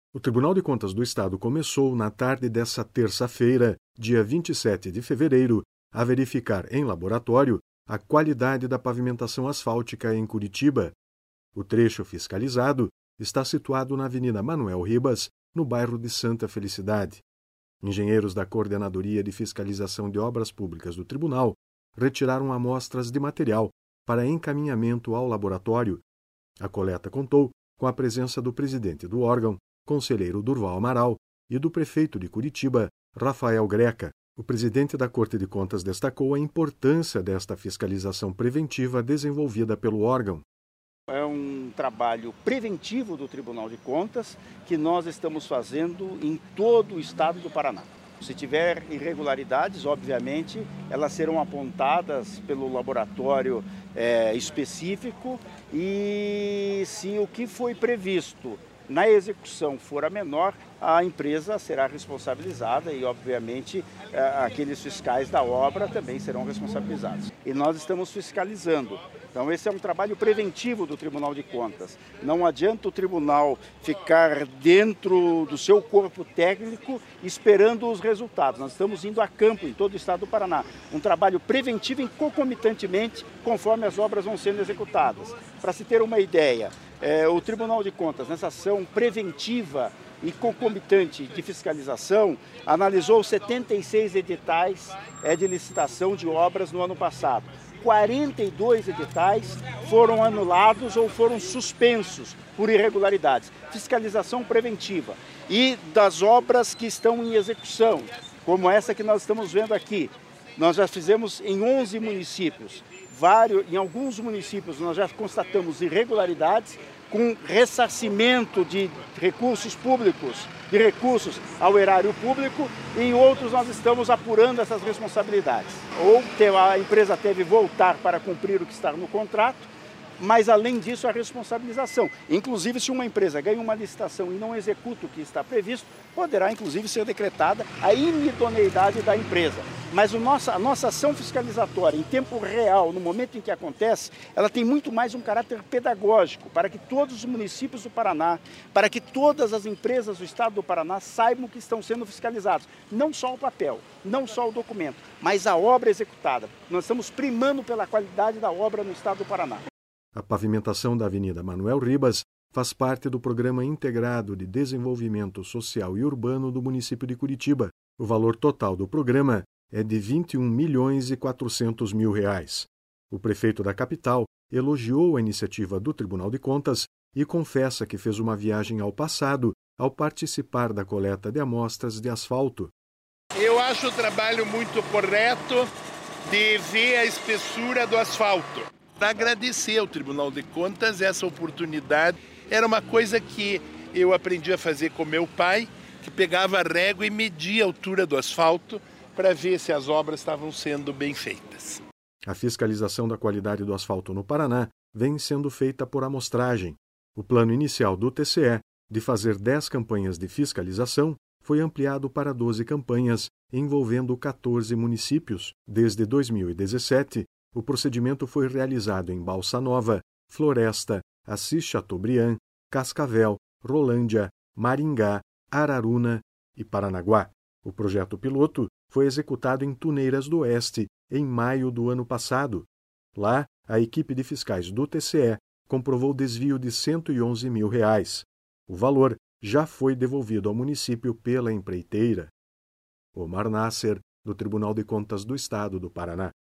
O Tribunal de Contas do Estado começou, na tarde desta terça-feira, dia 27 de fevereiro, a verificar em laboratório a qualidade da pavimentação asfáltica em Curitiba. O trecho fiscalizado está situado na Avenida Manuel Ribas, no bairro de Santa Felicidade. Engenheiros da Coordenadoria de Fiscalização de Obras Públicas do Tribunal retiraram amostras de material para encaminhamento ao laboratório. A coleta contou com a presença do presidente do órgão, conselheiro Durval Amaral, e do prefeito de Curitiba, Rafael Greca. O presidente da Corte de Contas destacou a importância desta fiscalização preventiva desenvolvida pelo órgão. É um trabalho preventivo do Tribunal de Contas que nós estamos fazendo em todo o estado do Paraná. Se tiver irregularidades, obviamente, elas serão apontadas pelo laboratório específico e se o que foi previsto na execução for a menor, a empresa será responsabilizada e, obviamente, aqueles fiscais da obra também serão responsabilizados. E nós estamos fiscalizando. Então, esse é um trabalho preventivo do Tribunal de Contas. Não adianta o tribunal ficar dentro do seu corpo técnico esperando os resultados. Nós estamos indo a campo em todo o estado do Paraná. Um trabalho preventivo e concomitantemente conforme as obras vão sendo executadas. Para se ter uma ideia, o Tribunal de Contas, nessa ação preventiva e concomitante de fiscalização, analisou 76 editais de licitação de obras no ano passado. 42 editais foram anulados ou foram suspensos por irregularidades. Fiscalização preventiva. E das obras que estão em execução, como essa que nós estamos vendo aqui, nós já fizemos em 11 municípios. Em alguns municípios nós já constatamos irregularidades com ressarcimento de recursos públicos, de recursos ao erário público, e em outros nós estamos apurando essas responsabilidades. Ou a empresa teve que voltar para cumprir o que está no contrato, mas além disso a responsabilização. Inclusive, se uma empresa ganha uma licitação e não executa o que está previsto, poderá inclusive ser decretada a inidoneidade da empresa. Mas a nossa ação fiscalizatória em tempo real, no momento em que acontece, ela tem muito mais um caráter pedagógico, para que todos os municípios do Paraná, para que todas as empresas do estado do Paraná saibam que estão sendo fiscalizados. Não só o papel, não só o documento, mas a obra executada. Nós estamos primando pela qualidade da obra no estado do Paraná. A pavimentação da Avenida Manuel Ribas faz parte do Programa Integrado de Desenvolvimento Social e Urbano do município de Curitiba. O valor total do programa é de R$ 21.400.000. O prefeito da capital elogiou a iniciativa do Tribunal de Contas e confessa que fez uma viagem ao passado ao participar da coleta de amostras de asfalto. Eu acho o trabalho muito correto de ver a espessura do asfalto. Para agradecer ao Tribunal de Contas essa oportunidade. Era uma coisa que eu aprendi a fazer com meu pai, que pegava a régua e media a altura do asfalto para ver se as obras estavam sendo bem feitas. A fiscalização da qualidade do asfalto no Paraná vem sendo feita por amostragem. O plano inicial do TCE de fazer 10 campanhas de fiscalização foi ampliado para 12 campanhas, envolvendo 14 municípios. Desde 2017, o procedimento foi realizado em Balsa Nova, Floresta, Assis Chateaubriand, Cascavel, Rolândia, Maringá, Araruna e Paranaguá. O projeto piloto foi executado em Tuneiras do Oeste em maio do ano passado. Lá, a equipe de fiscais do TCE comprovou desvio de R$ 111 mil. O valor já foi devolvido ao município pela empreiteira. Omar Nasser, do Tribunal de Contas do Estado do Paraná.